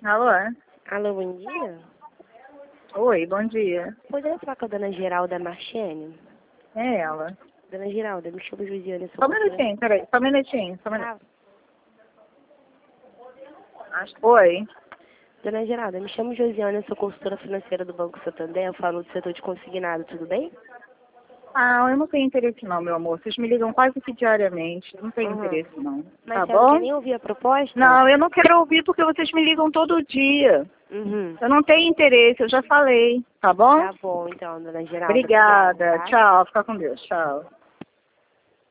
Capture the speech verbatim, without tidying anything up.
Alô? Alô, bom dia. Oi, bom dia. Poderia falar com a dona Geralda Marchene? É ela. Dona Geralda, me chamo Josiane. Só um minutinho, peraí. Só um minutinho. Só um minutinho. Ah, Oi. Dona Geralda, me chamo Josiane, eu sou consultora financeira do Banco Santander, eu falo do setor de consignado, tudo bem? Ah, eu não tenho interesse não, meu amor. Vocês me ligam quase que diariamente. Não tenho Uhum. interesse não. Mas Tá você não quer bom? nem ouvir a proposta? Não, eu não quero ouvir porque vocês me ligam todo dia. Uhum. Eu não tenho interesse, eu já falei. Tá bom? Tá bom, então, dona Geralda. Obrigada. Obrigada, tá? Tchau. Fica com Deus. Tchau.